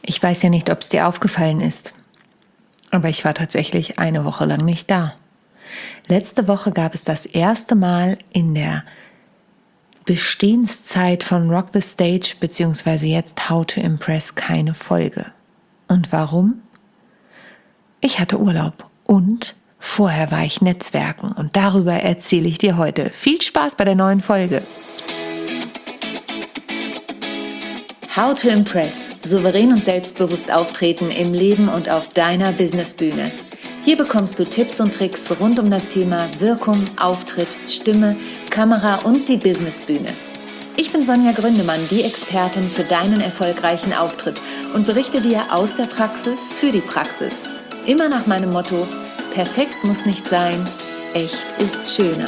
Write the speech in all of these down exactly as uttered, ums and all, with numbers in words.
Ich weiß ja nicht, ob es dir aufgefallen ist, aber ich war tatsächlich eine Woche lang nicht da. Letzte Woche gab es das erste Mal in der Bestehenszeit von Rock the Stage bzw. jetzt How to Impress keine Folge. Und warum? Ich hatte Urlaub und vorher war ich Netzwerken und darüber erzähle ich dir heute. Viel Spaß bei der neuen Folge. How to Impress. Souverän und selbstbewusst auftreten im Leben und auf deiner Businessbühne. Hier bekommst du Tipps und Tricks rund um das Thema Wirkung, Auftritt, Stimme, Kamera und die Businessbühne. Ich bin Sonja Gründemann, die Expertin für deinen erfolgreichen Auftritt und berichte dir aus der Praxis für die Praxis. Immer nach meinem Motto: perfekt muss nicht sein, echt ist schöner.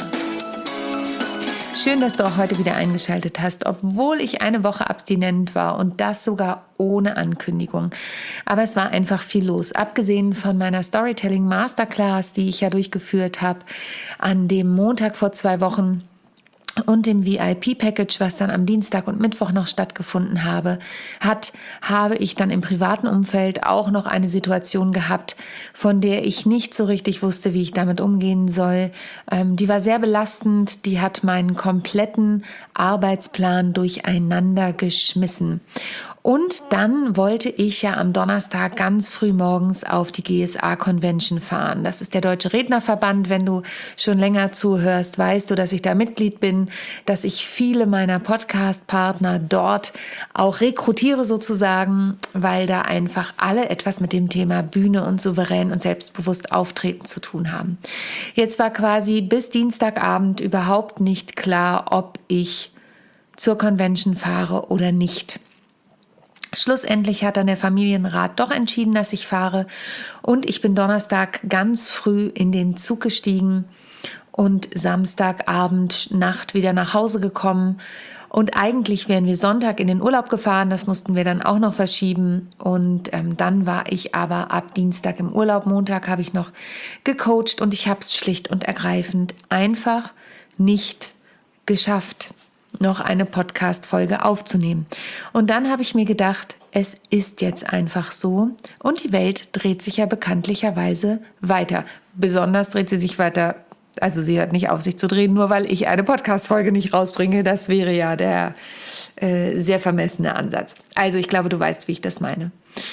Schön, dass du auch heute wieder eingeschaltet hast, obwohl ich eine Woche abstinent war und das sogar ohne Ankündigung. Aber es war einfach viel los. Abgesehen von meiner Storytelling Masterclass, die ich ja durchgeführt habe, an dem Montag vor zwei Wochen und dem V I P-Package, was dann am Dienstag und Mittwoch noch stattgefunden habe, hat, habe ich dann im privaten Umfeld auch noch eine Situation gehabt, von der ich nicht so richtig wusste, wie ich damit umgehen soll. Ähm, die war sehr belastend, die hat meinen kompletten Arbeitsplan durcheinander geschmissen. Und dann wollte ich ja am Donnerstag ganz früh morgens auf die G S A-Convention fahren. Das ist der Deutsche Rednerverband. Wenn du schon länger zuhörst, weißt du, dass ich da Mitglied bin, dass ich viele meiner Podcast-Partner dort auch rekrutiere sozusagen, weil da einfach alle etwas mit dem Thema Bühne und souverän und selbstbewusst auftreten zu tun haben. Jetzt war quasi bis Dienstagabend überhaupt nicht klar, ob ich zur Convention fahre oder nicht. Schlussendlich hat dann der Familienrat doch entschieden, dass ich fahre, und ich bin Donnerstag ganz früh in den Zug gestiegen und Samstagabend, Nacht wieder nach Hause gekommen. Und eigentlich wären wir Sonntag in den Urlaub gefahren, das mussten wir dann auch noch verschieben. Und ähm, dann war ich aber ab Dienstag im Urlaub. Montag habe ich noch gecoacht und ich habe es schlicht und ergreifend einfach nicht geschafft, noch eine Podcast-Folge aufzunehmen. Und dann habe ich mir gedacht, es ist jetzt einfach so und die Welt dreht sich ja bekanntlicherweise weiter. Besonders dreht sie sich weiter, also sie hört nicht auf, sich zu drehen, nur weil ich eine Podcast-Folge nicht rausbringe. Das wäre ja der äh, sehr vermessene Ansatz. Also ich glaube, du weißt, wie ich das meine.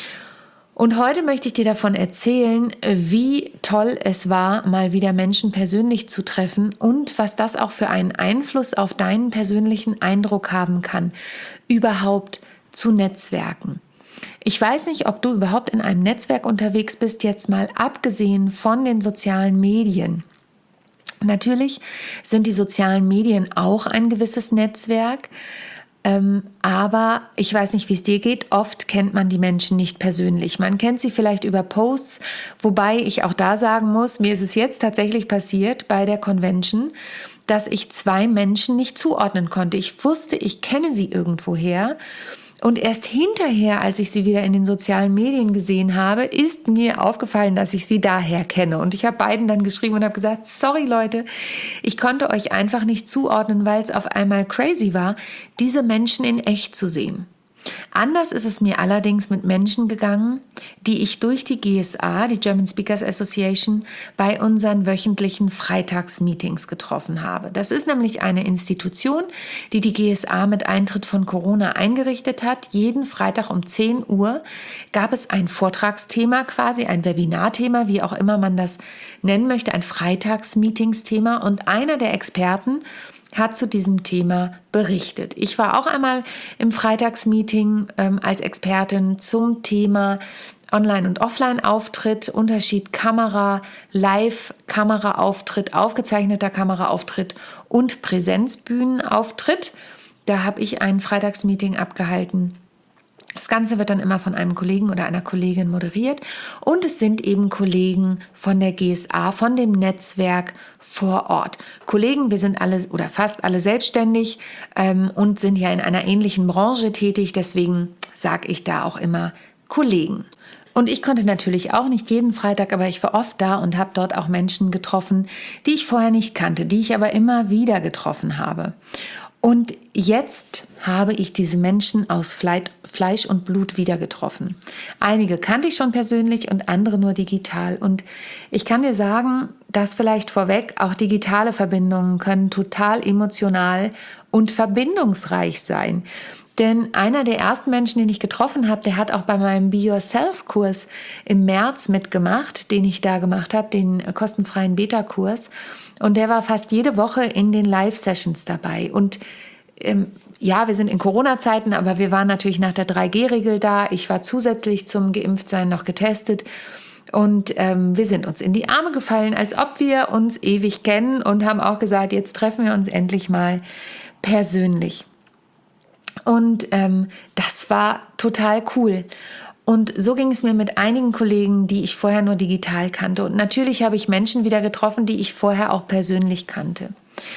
Und heute möchte ich dir davon erzählen, wie toll es war, mal wieder Menschen persönlich zu treffen und was das auch für einen Einfluss auf deinen persönlichen Eindruck haben kann, überhaupt zu netzwerken. Ich weiß nicht, ob du überhaupt in einem Netzwerk unterwegs bist, jetzt mal abgesehen von den sozialen Medien. Natürlich sind die sozialen Medien auch ein gewisses Netzwerk. Ähm, aber ich weiß nicht, wie es dir geht. Oft kennt man die Menschen nicht persönlich. Man kennt sie vielleicht über Posts, wobei ich auch da sagen muss, mir ist es jetzt tatsächlich passiert bei der Convention, dass ich zwei Menschen nicht zuordnen konnte. Ich wusste, ich kenne sie irgendwoher. Und erst hinterher, als ich sie wieder in den sozialen Medien gesehen habe, ist mir aufgefallen, dass ich sie daher kenne. Und ich habe beiden dann geschrieben und habe gesagt, sorry Leute, ich konnte euch einfach nicht zuordnen, weil es auf einmal crazy war, diese Menschen in echt zu sehen. Anders ist es mir allerdings mit Menschen gegangen, die ich durch die G S A, die German Speakers Association, bei unseren wöchentlichen Freitagsmeetings getroffen habe. Das ist nämlich eine Institution, die die G S A mit Eintritt von Corona eingerichtet hat. Jeden Freitag um zehn Uhr gab es ein Vortragsthema, quasi ein Webinarthema, wie auch immer man das nennen möchte, ein Freitagsmeetingsthema, und einer der Experten hat zu diesem Thema berichtet. Ich war auch einmal im Freitagsmeeting ähm, als Expertin zum Thema Online- und Offline-Auftritt, Unterschied Kamera, Live-Kameraauftritt, aufgezeichneter Kameraauftritt und Präsenzbühnenauftritt. Da habe ich ein Freitagsmeeting abgehalten. Das Ganze wird dann immer von einem Kollegen oder einer Kollegin moderiert, und es sind eben Kollegen von der G S A, von dem Netzwerk vor Ort. Kollegen, wir sind alle oder fast alle selbstständig ähm, und sind ja in einer ähnlichen Branche tätig, deswegen sage ich da auch immer Kollegen. Und ich konnte natürlich auch nicht jeden Freitag, aber ich war oft da und habe dort auch Menschen getroffen, die ich vorher nicht kannte, die ich aber immer wieder getroffen habe. Und jetzt habe ich diese Menschen aus Fleisch und Blut wieder getroffen. Einige kannte ich schon persönlich und andere nur digital. Und ich kann dir sagen, das vielleicht vorweg, auch digitale Verbindungen können total emotional und verbindungsreich sein. Denn einer der ersten Menschen, den ich getroffen habe, der hat auch bei meinem Be Yourself-Kurs im März mitgemacht, den ich da gemacht habe, den kostenfreien Beta-Kurs. Und der war fast jede Woche in den Live-Sessions dabei. Und ähm, ja, wir sind in Corona-Zeiten, aber wir waren natürlich nach der drei G Regel da. Ich war zusätzlich zum Geimpftsein noch getestet. Und ähm, wir sind uns in die Arme gefallen, als ob wir uns ewig kennen und haben auch gesagt, jetzt treffen wir uns endlich mal persönlich. Und ähm, das war total cool. Und so ging es mir mit einigen Kollegen, die ich vorher nur digital kannte. Und natürlich habe ich Menschen wieder getroffen, die ich vorher auch persönlich kannte.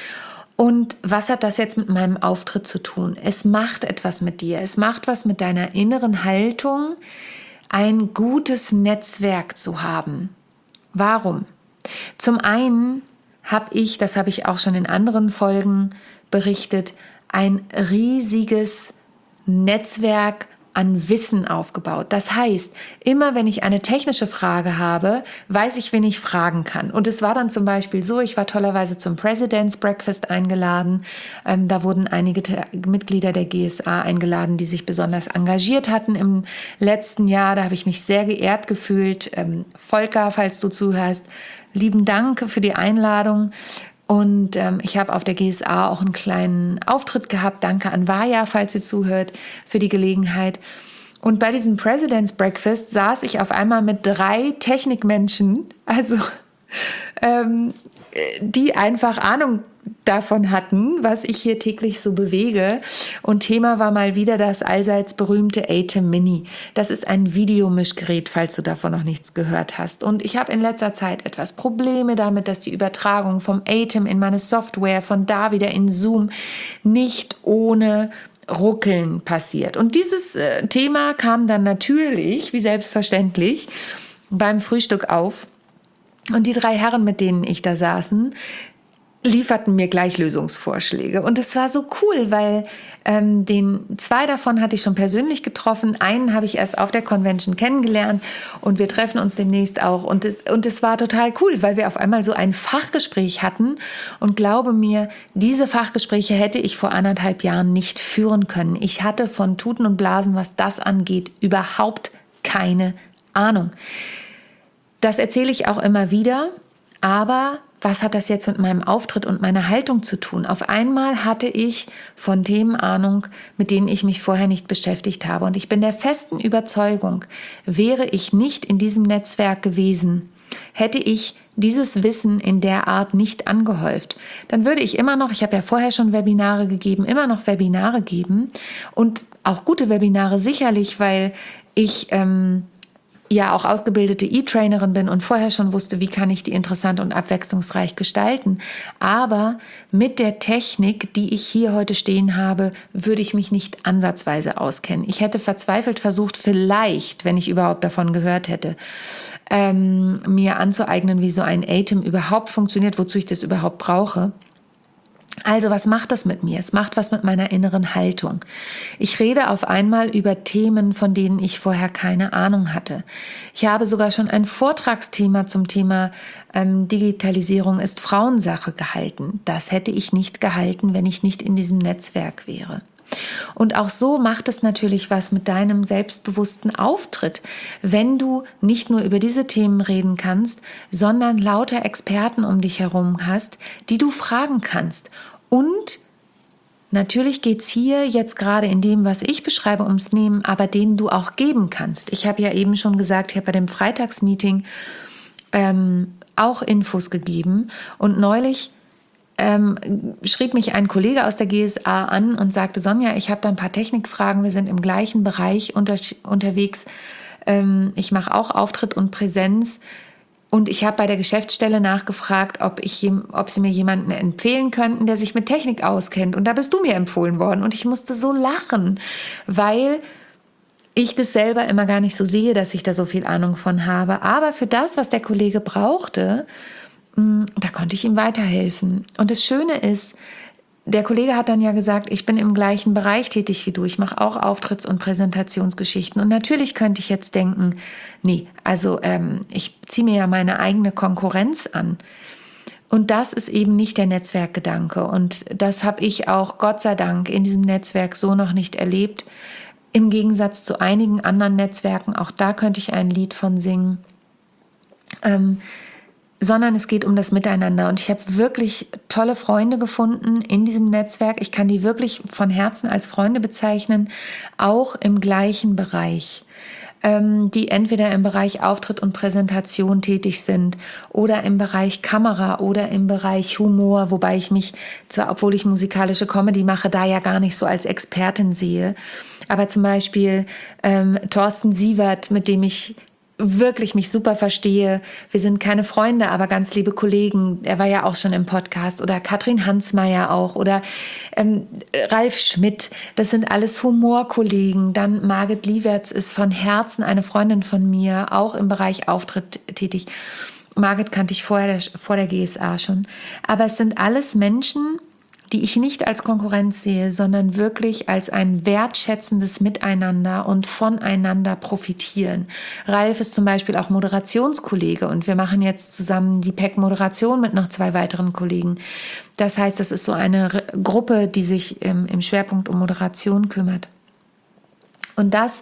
Und was hat das jetzt mit meinem Auftritt zu tun? Es macht etwas mit dir. Es macht was mit deiner inneren Haltung, ein gutes Netzwerk zu haben. Warum? Zum einen habe ich, das habe ich auch schon in anderen Folgen berichtet, ein riesiges Netzwerk an Wissen aufgebaut. Das heißt, immer wenn ich eine technische Frage habe, weiß ich, wen ich fragen kann. Und es war dann zum Beispiel so, ich war tollerweise zum President's Breakfast eingeladen. Ähm, da wurden einige Te- Mitglieder der G S A eingeladen, die sich besonders engagiert hatten im letzten Jahr. Da habe ich mich sehr geehrt gefühlt. Ähm, Volker, falls du zuhörst, lieben Dank für die Einladung. Und ähm, ich habe auf der G S A auch einen kleinen Auftritt gehabt. Danke an Vaja, falls ihr zuhört, für die Gelegenheit. Und bei diesem President's Breakfast saß ich auf einmal mit drei Technikmenschen, also ähm, die einfach Ahnung davon hatten, was ich hier täglich so bewege. Und Thema war mal wieder das allseits berühmte ATEM Mini. Das ist ein Videomischgerät, falls du davon noch nichts gehört hast. Und ich habe in letzter Zeit etwas Probleme damit, dass die Übertragung vom ATEM in meine Software, von da wieder in Zoom, nicht ohne Ruckeln passiert. Und dieses äh, Thema kam dann natürlich, wie selbstverständlich, beim Frühstück auf. Und die drei Herren, mit denen ich da saßen, lieferten mir gleich Lösungsvorschläge. Und es war so cool, weil ähm, den zwei davon hatte ich schon persönlich getroffen. Einen habe ich erst auf der Convention kennengelernt und wir treffen uns demnächst auch. Und es, und es war total cool, weil wir auf einmal so ein Fachgespräch hatten. Und glaube mir, diese Fachgespräche hätte ich vor anderthalb Jahren nicht führen können. Ich hatte von Tuten und Blasen, was das angeht, überhaupt keine Ahnung. Das erzähle ich auch immer wieder, aber was hat das jetzt mit meinem Auftritt und meiner Haltung zu tun? Auf einmal hatte ich von Themen Ahnung, mit denen ich mich vorher nicht beschäftigt habe. Und ich bin der festen Überzeugung, wäre ich nicht in diesem Netzwerk gewesen, hätte ich dieses Wissen in der Art nicht angehäuft, dann würde ich immer noch, ich habe ja vorher schon Webinare gegeben, immer noch Webinare geben und auch gute Webinare sicherlich, weil ich ähm, ja auch ausgebildete E-Trainerin bin und vorher schon wusste, wie kann ich die interessant und abwechslungsreich gestalten. Aber mit der Technik, die ich hier heute stehen habe, würde ich mich nicht ansatzweise auskennen. Ich hätte verzweifelt versucht, vielleicht, wenn ich überhaupt davon gehört hätte, ähm, mir anzueignen, wie so ein ATEM überhaupt funktioniert, wozu ich das überhaupt brauche. Also was macht das mit mir? Es macht was mit meiner inneren Haltung. Ich rede auf einmal über Themen, von denen ich vorher keine Ahnung hatte. Ich habe sogar schon ein Vortragsthema zum Thema ähm, Digitalisierung ist Frauensache gehalten. Das hätte ich nicht gehalten, wenn ich nicht in diesem Netzwerk wäre. Und auch so macht es natürlich was mit deinem selbstbewussten Auftritt, wenn du nicht nur über diese Themen reden kannst, sondern lauter Experten um dich herum hast, die du fragen kannst. Und natürlich geht es hier jetzt gerade in dem, was ich beschreibe, ums Nehmen, aber denen du auch geben kannst. Ich habe ja eben schon gesagt, ich habe bei dem Freitagsmeeting ähm, auch Infos gegeben und neulich Ähm, schrieb mich ein Kollege aus der G S A an und sagte, Sonja, ich habe da ein paar Technikfragen, wir sind im gleichen Bereich unter, unterwegs, ähm, ich mache auch Auftritt und Präsenz und ich habe bei der Geschäftsstelle nachgefragt, ob, ich, ob sie mir jemanden empfehlen könnten, der sich mit Technik auskennt und da bist du mir empfohlen worden und ich musste so lachen, weil ich das selber immer gar nicht so sehe, dass ich da so viel Ahnung von habe, aber für das, was der Kollege brauchte, da konnte ich ihm weiterhelfen. Und das Schöne ist, der Kollege hat dann ja gesagt, ich bin im gleichen Bereich tätig wie du. Ich mache auch Auftritts- und Präsentationsgeschichten. Und natürlich könnte ich jetzt denken, nee, also ähm, ich ziehe mir ja meine eigene Konkurrenz an. Und das ist eben nicht der Netzwerkgedanke. Und das habe ich auch, Gott sei Dank, in diesem Netzwerk so noch nicht erlebt. Im Gegensatz zu einigen anderen Netzwerken, auch da könnte ich ein Lied von singen. Ähm, sondern es geht um das Miteinander. Und ich habe wirklich tolle Freunde gefunden in diesem Netzwerk. Ich kann die wirklich von Herzen als Freunde bezeichnen, auch im gleichen Bereich, ähm, die entweder im Bereich Auftritt und Präsentation tätig sind oder im Bereich Kamera oder im Bereich Humor, wobei ich mich, zwar obwohl ich musikalische Comedy mache, da ja gar nicht so als Expertin sehe. Aber zum Beispiel ähm, Thorsten Sievert, mit dem ich wirklich mich super verstehe. Wir sind keine Freunde, aber ganz liebe Kollegen. Er war ja auch schon im Podcast. Oder Katrin Hansmeier auch. Oder ähm, Ralf Schmidt. Das sind alles Humorkollegen. Dann Margit Liewertz ist von Herzen eine Freundin von mir, auch im Bereich Auftritt tätig. Margit kannte ich vorher, vor der G S A schon. Aber es sind alles Menschen, die ich nicht als Konkurrenz sehe, sondern wirklich als ein wertschätzendes Miteinander und voneinander profitieren. Ralf ist zum Beispiel auch Moderationskollege und wir machen jetzt zusammen die P E C-Moderation mit noch zwei weiteren Kollegen. Das heißt, das ist so eine Gruppe, die sich im, im Schwerpunkt um Moderation kümmert. Und das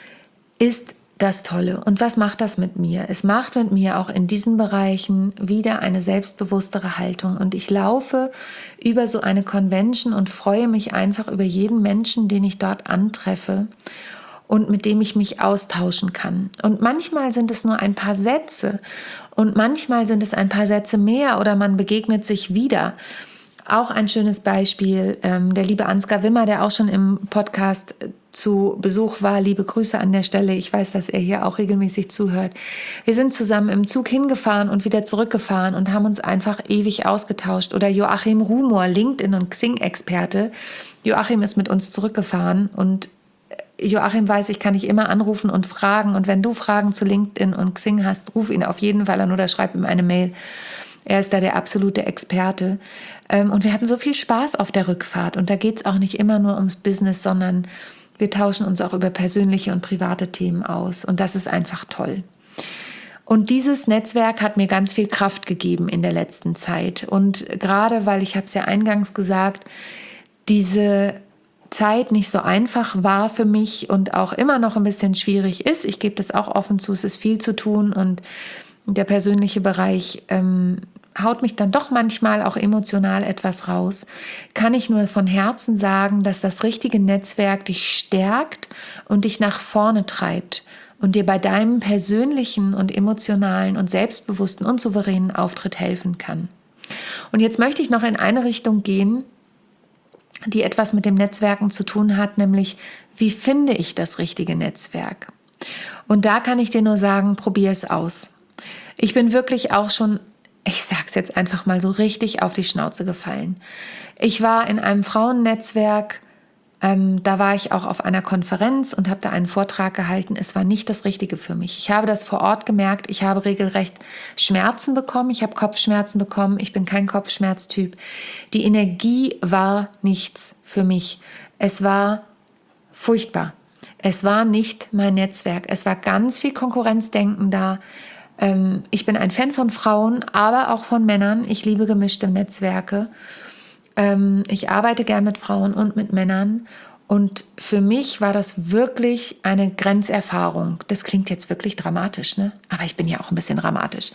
ist das Tolle. Und was macht das mit mir? Es macht mit mir auch in diesen Bereichen wieder eine selbstbewusstere Haltung. Und ich laufe über so eine Convention und freue mich einfach über jeden Menschen, den ich dort antreffe und mit dem ich mich austauschen kann. Und manchmal sind es nur ein paar Sätze und manchmal sind es ein paar Sätze mehr oder man begegnet sich wieder. Auch ein schönes Beispiel, ähm, der liebe Ansgar Wimmer, der auch schon im Podcast zu Besuch war. Liebe Grüße an der Stelle. Ich weiß, dass er hier auch regelmäßig zuhört. Wir sind zusammen im Zug hingefahren und wieder zurückgefahren und haben uns einfach ewig ausgetauscht. Oder Joachim Rumor, LinkedIn- und Xing-Experte. Joachim ist mit uns zurückgefahren und Joachim weiß, ich kann dich immer anrufen und fragen. Und wenn du Fragen zu LinkedIn und Xing hast, ruf ihn auf jeden Fall an oder schreib ihm eine Mail. Er ist da der absolute Experte. Und wir hatten so viel Spaß auf der Rückfahrt. Und da geht es auch nicht immer nur ums Business, sondern wir tauschen uns auch über persönliche und private Themen aus. Und das ist einfach toll. Und dieses Netzwerk hat mir ganz viel Kraft gegeben in der letzten Zeit. Und gerade, weil ich habe es ja eingangs gesagt, diese Zeit nicht so einfach war für mich und auch immer noch ein bisschen schwierig ist. Ich gebe das auch offen zu, es ist viel zu tun und der persönliche Bereich ähm, haut mich dann doch manchmal auch emotional etwas raus, kann ich nur von Herzen sagen, dass das richtige Netzwerk dich stärkt und dich nach vorne treibt und dir bei deinem persönlichen und emotionalen und selbstbewussten und souveränen Auftritt helfen kann. Und jetzt möchte ich noch in eine Richtung gehen, die etwas mit dem Netzwerken zu tun hat, nämlich wie finde ich das richtige Netzwerk? Und da kann ich dir nur sagen, probier es aus. Ich bin wirklich auch schon, ich sag's jetzt einfach mal so, richtig auf die Schnauze gefallen. Ich war in einem Frauennetzwerk, ähm, da war ich auch auf einer Konferenz und habe da einen Vortrag gehalten. Es war nicht das Richtige für mich. Ich habe das vor Ort gemerkt. Ich habe regelrecht Schmerzen bekommen. Ich habe Kopfschmerzen bekommen. Ich bin kein Kopfschmerztyp. Die Energie war nichts für mich. Es war furchtbar. Es war nicht mein Netzwerk. Es war ganz viel Konkurrenzdenken da. Ähm, ich bin ein Fan von Frauen, aber auch von Männern. Ich liebe gemischte Netzwerke. Ähm, ich arbeite gern mit Frauen und mit Männern. Und für mich war das wirklich eine Grenzerfahrung. Das klingt jetzt wirklich dramatisch, ne? Aber ich bin ja auch ein bisschen dramatisch.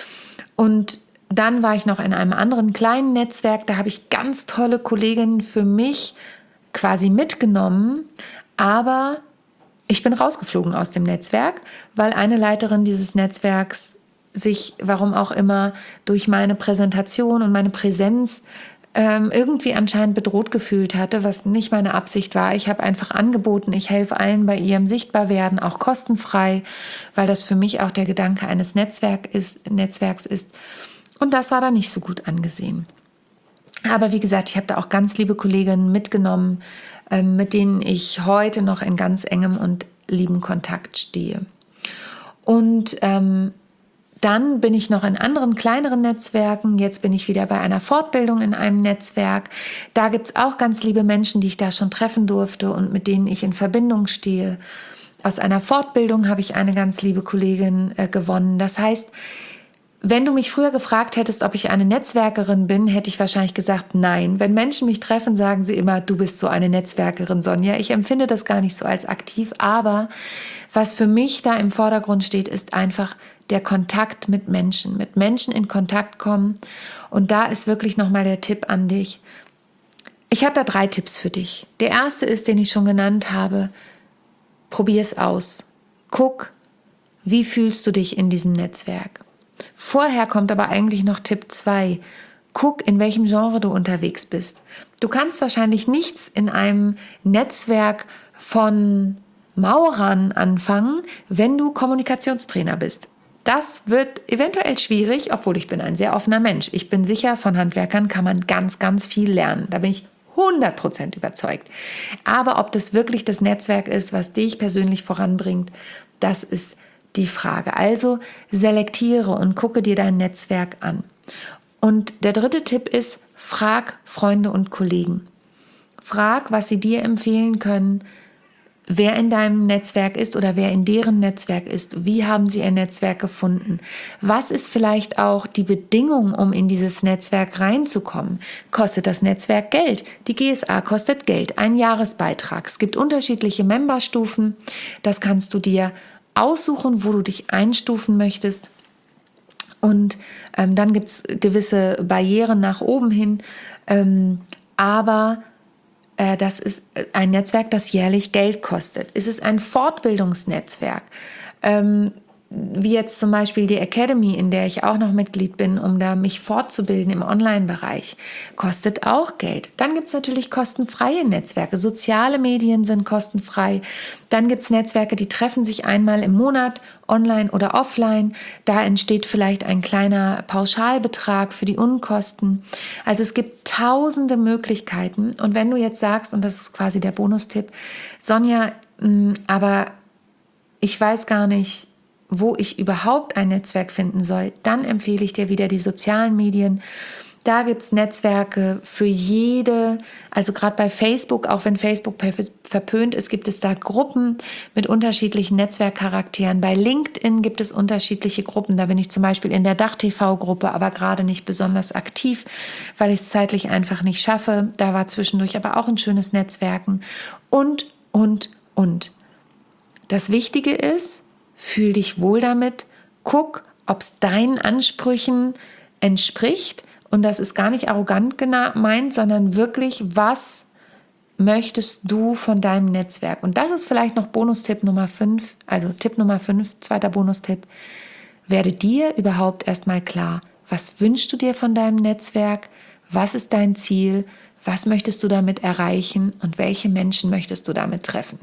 Und dann war ich noch in einem anderen kleinen Netzwerk. Da habe ich ganz tolle Kolleginnen für mich quasi mitgenommen. Aber ich bin rausgeflogen aus dem Netzwerk, weil eine Leiterin dieses Netzwerks sich, warum auch immer, durch meine Präsentation und meine Präsenz ähm, irgendwie anscheinend bedroht gefühlt hatte, was nicht meine Absicht war. Ich habe einfach angeboten, ich helfe allen bei ihrem Sichtbarwerden, auch kostenfrei, weil das für mich auch der Gedanke eines Netzwerk ist, Netzwerks ist. Und das war da nicht so gut angesehen. Aber wie gesagt, ich habe da auch ganz liebe Kolleginnen mitgenommen, mit denen ich heute noch in ganz engem und lieben Kontakt stehe. Und ähm, Dann bin ich noch in anderen kleineren Netzwerken. Jetzt bin ich wieder bei einer Fortbildung in einem Netzwerk. Da gibt es auch ganz liebe Menschen, die ich da schon treffen durfte und mit denen ich in Verbindung stehe. Aus einer Fortbildung habe ich eine ganz liebe Kollegin äh, gewonnen. Das heißt, wenn du mich früher gefragt hättest, ob ich eine Netzwerkerin bin, hätte ich wahrscheinlich gesagt, nein. Wenn Menschen mich treffen, sagen sie immer, du bist so eine Netzwerkerin, Sonja. Ich empfinde das gar nicht so als aktiv, aber was für mich da im Vordergrund steht, ist einfach der Kontakt mit Menschen, mit Menschen in Kontakt kommen. Und da ist wirklich nochmal der Tipp an dich. Ich habe da drei Tipps für dich. Der erste ist, den ich schon genannt habe, probier es aus. Guck, wie fühlst du dich in diesem Netzwerk? Vorher kommt aber eigentlich noch Tipp zwei. Guck, in welchem Genre du unterwegs bist. Du kannst wahrscheinlich nichts in einem Netzwerk von Maurern anfangen, wenn du Kommunikationstrainer bist. Das wird eventuell schwierig, obwohl ich bin ein sehr offener Mensch. Ich bin sicher, von Handwerkern kann man ganz, ganz viel lernen. Da bin ich hundert Prozent überzeugt. Aber ob das wirklich das Netzwerk ist, was dich persönlich voranbringt, das ist die Frage. Also selektiere und gucke dir dein Netzwerk an. Und der dritte Tipp ist, frag Freunde und Kollegen. Frag, was sie dir empfehlen können, wer in deinem Netzwerk ist oder wer in deren Netzwerk ist. Wie haben sie ihr Netzwerk gefunden? Was ist vielleicht auch die Bedingung, um in dieses Netzwerk reinzukommen? Kostet das Netzwerk Geld? Die G S A kostet Geld, ein Jahresbeitrag. Es gibt unterschiedliche Memberstufen. Das kannst du dir aussuchen, wo du dich einstufen möchtest. Und ähm, dann gibt es gewisse Barrieren nach oben hin. Ähm, aber Das ist ein Netzwerk, das jährlich Geld kostet. Es ist ein Fortbildungsnetzwerk, ähm, wie jetzt zum Beispiel die Academy, in der ich auch noch Mitglied bin, um da mich fortzubilden im Online-Bereich, kostet auch Geld. Dann gibt es natürlich kostenfreie Netzwerke. Soziale Medien sind kostenfrei. Dann gibt es Netzwerke, die treffen sich einmal im Monat, online oder offline. Da entsteht vielleicht ein kleiner Pauschalbetrag für die Unkosten. Also es gibt tausende Möglichkeiten. Und wenn du jetzt sagst, und das ist quasi der Bonustipp, Sonja, mh, aber ich weiß gar nicht, wo ich überhaupt ein Netzwerk finden soll, dann empfehle ich dir wieder die sozialen Medien. Da gibt es Netzwerke für jede, also gerade bei Facebook, auch wenn Facebook verpönt ist, gibt es da Gruppen mit unterschiedlichen Netzwerkcharakteren. Bei LinkedIn gibt es unterschiedliche Gruppen. Da bin ich zum Beispiel in der Dach-T V-Gruppe, aber gerade nicht besonders aktiv, weil ich es zeitlich einfach nicht schaffe. Da war zwischendurch aber auch ein schönes Netzwerken. Und, und, und. Das Wichtige ist, fühl dich wohl damit, guck, ob es deinen Ansprüchen entspricht. Und das ist gar nicht arrogant gemeint, sondern wirklich, was möchtest du von deinem Netzwerk? Und das ist vielleicht noch Bonustipp Nummer fünf, also Tipp Nummer fünf, zweiter Bonustipp. Werde dir überhaupt erstmal klar, was wünschst du dir von deinem Netzwerk? Was ist dein Ziel? Was möchtest du damit erreichen? Und welche Menschen möchtest du damit treffen?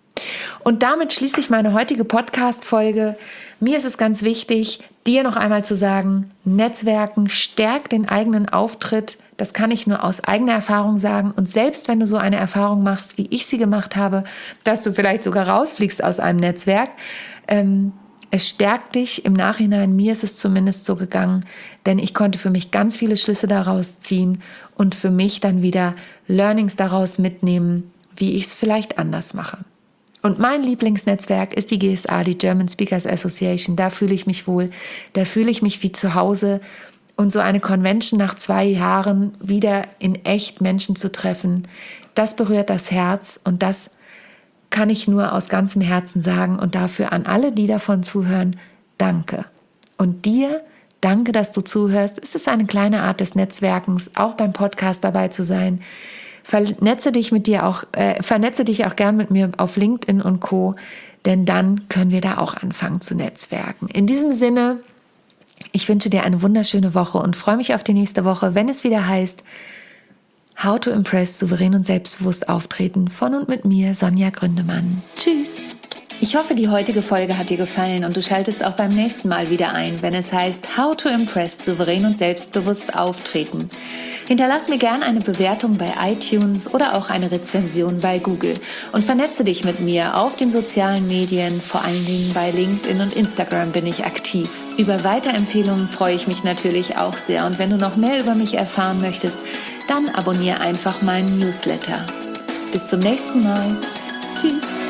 Und damit schließe ich meine heutige Podcast-Folge. Mir ist es ganz wichtig, dir noch einmal zu sagen, Netzwerken stärkt den eigenen Auftritt. Das kann ich nur aus eigener Erfahrung sagen. Und selbst wenn du so eine Erfahrung machst, wie ich sie gemacht habe, dass du vielleicht sogar rausfliegst aus einem Netzwerk, ähm, es stärkt dich im Nachhinein. Mir ist es zumindest so gegangen, denn ich konnte für mich ganz viele Schlüsse daraus ziehen und für mich dann wieder Learnings daraus mitnehmen, wie ich es vielleicht anders mache. Und mein Lieblingsnetzwerk ist die G S A, die German Speakers Association. Da fühle ich mich wohl, da fühle ich mich wie zu Hause. Und so eine Convention nach zwei Jahren wieder in echt Menschen zu treffen, das berührt das Herz und das kann ich nur aus ganzem Herzen sagen. Und dafür an alle, die davon zuhören, danke. Und dir, danke, dass du zuhörst. Es ist eine kleine Art des Netzwerkens, auch beim Podcast dabei zu sein. Vernetze dich mit dir auch, äh, vernetze dich auch gern mit mir auf LinkedIn und Co., denn dann können wir da auch anfangen zu netzwerken. In diesem Sinne, ich wünsche dir eine wunderschöne Woche und freue mich auf die nächste Woche, wenn es wieder heißt How to Impress, souverän und selbstbewusst auftreten von und mit mir, Sonja Gründemann. Tschüss! Ich hoffe, die heutige Folge hat dir gefallen und du schaltest auch beim nächsten Mal wieder ein, wenn es heißt How to Impress, souverän und selbstbewusst auftreten. Hinterlass mir gerne eine Bewertung bei iTunes oder auch eine Rezension bei Google und vernetze dich mit mir auf den sozialen Medien, vor allen Dingen bei LinkedIn und Instagram bin ich aktiv. Über Weiterempfehlungen freue ich mich natürlich auch sehr und wenn du noch mehr über mich erfahren möchtest, dann abonniere einfach meinen Newsletter. Bis zum nächsten Mal. Tschüss.